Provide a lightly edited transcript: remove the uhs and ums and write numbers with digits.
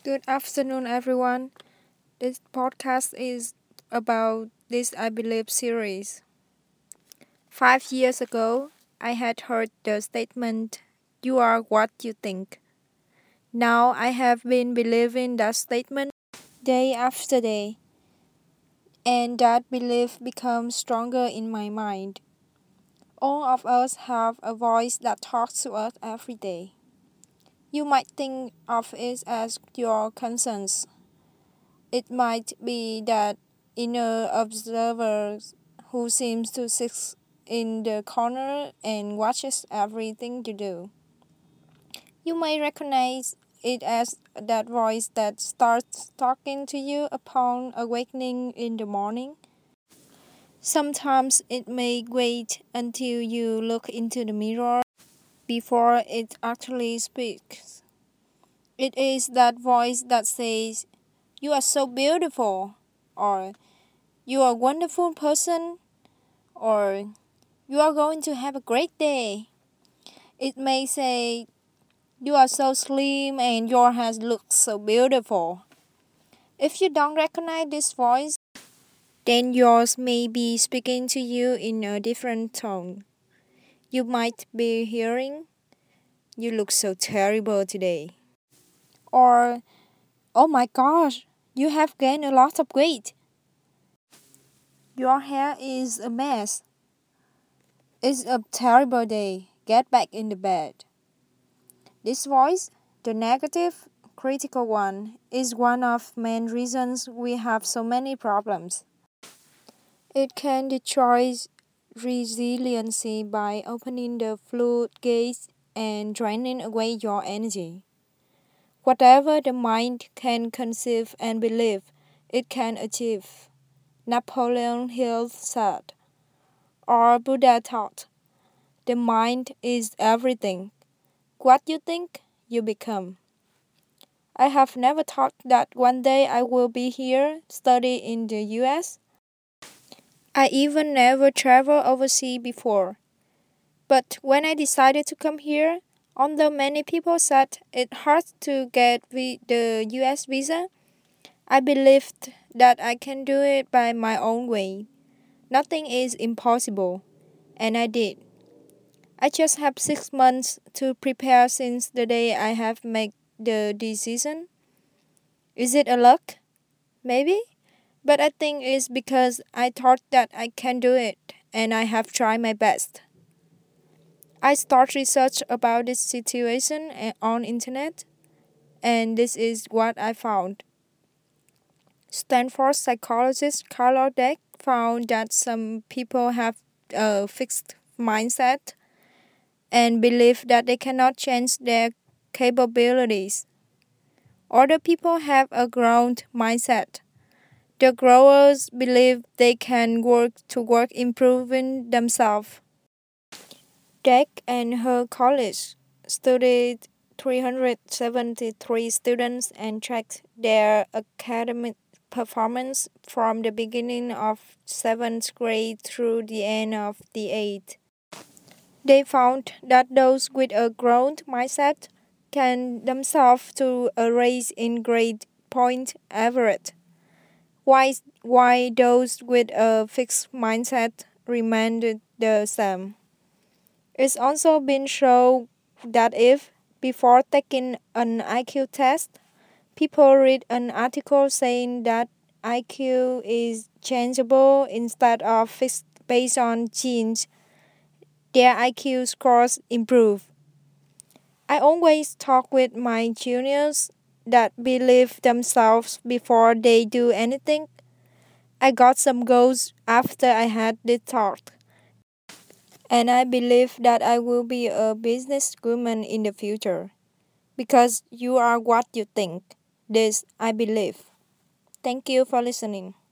Good afternoon, everyone. This podcast is about this I Believe series. 5 years ago, I had heard the statement, "You are what you think." Now I have been believing that statement day after day, and that belief becomes stronger in my mind. All of us have a voice that talks to us every day. You might think of it as your conscience. It might be that inner observer who seems to sit in the corner and watches everything you do. You may recognize it as that voice that starts talking to you upon awakening in the morning. Sometimes it may wait until you look into the mirror before it actually speaks. It is that voice that says, "You are so beautiful," or "You are a wonderful person," or "You are going to have a great day." It may say, "You are so slim and your hair looks so beautiful." If you don't recognize this voice, then yours may be speaking to you in a different tone. You might be hearing, "You look so terrible today." Or, "Oh my gosh, you have gained a lot of weight. Your hair is a mess. It's a terrible day. Get back in the bed." This voice, the negative, critical one, is one of the main reasons we have so many problems. It can destroy resiliency by opening the floodgates and draining away your energy. Whatever the mind can conceive and believe, it can achieve. Napoleon Hill said, or Buddha taught, "The mind is everything. What you think, you become." I have never thought that one day I will be here, study in the US. I even never traveled overseas before. But when I decided to come here, although many people said it hard to get the US visa, I believed that I can do it by my own way. Nothing is impossible. And I did. I just have 6 months to prepare since the day I have made the decision. Is it a luck? Maybe. But I think it's because I thought that I can do it and I have tried my best. I start research about this situation on internet and this is what I found. Stanford psychologist Carlo Dweck found that some people have a fixed mindset and believe that they cannot change their capabilities. Other people have a growth mindset. The growers believe they can work toward improving themselves. Dweck and her colleagues studied 373 students and tracked their academic performance from the beginning of 7th grade through the end of the 8th. They found that those with a growth mindset can themselves to a raise in grade point average, while those with a fixed mindset remained the same. It's also been shown that if, before taking an IQ test, people read an article saying that IQ is changeable instead of fixed based on genes, their IQ scores improve. I always talk with my juniors that believe themselves before they do anything. I got some goals after I had the talk. And I believe that I will be a businesswoman in the future. Because you are what you think. This I believe. Thank you for listening.